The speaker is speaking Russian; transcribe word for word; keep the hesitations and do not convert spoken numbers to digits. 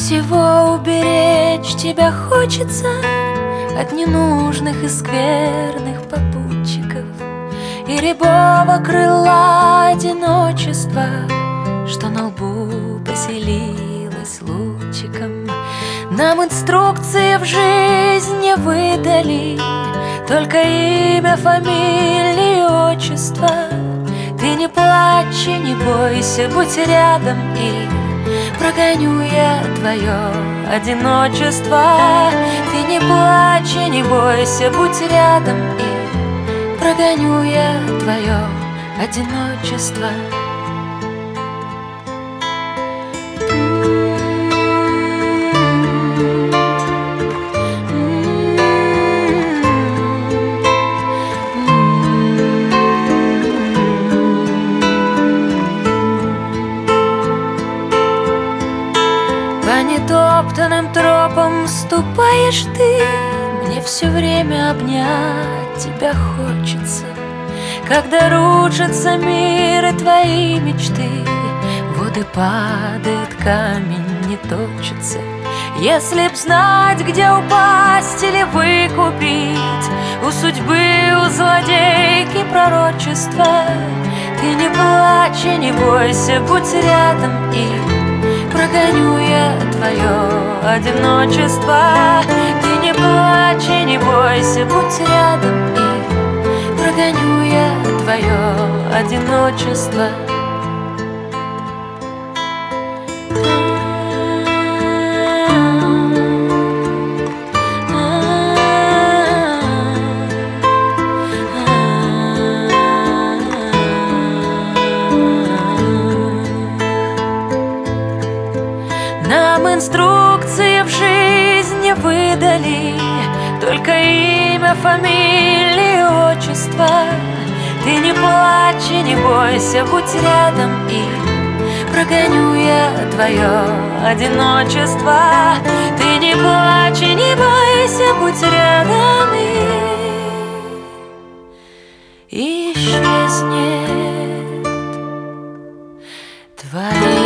всего уберечь тебя хочется от ненужных и скверных попутчиков и рябого крыла одиночества, что на лбу поселилось лучиком. Нам инструкции в жизни выдали, только имя, фамилия и отчество. Ты не плачь и не бойся, будь рядом, и прогоню я твое одиночество. Ты не плачь и не бойся, будь рядом, и прогоню я твое одиночество. По нетоптанным тропам ступаешь ты, мне все время обнять тебя хочется. Когда рушится мир и твои мечты, воды падает, камень не точится. Если б знать, где упасть или выкупить, у судьбы, у злодейки пророчество. Ты не плачь и не бойся, будь рядом, и прогоню я твое одиночество. Ты не плачь и не бойся, будь рядом, и прогоню я твое одиночество. Нам инструкции в жизни выдали, только имя, фамилия и отчество. Ты не плачь и не бойся, будь рядом, и прогоню я твое одиночество. Ты не плачь и не бойся, будь рядом, и исчезнет твоя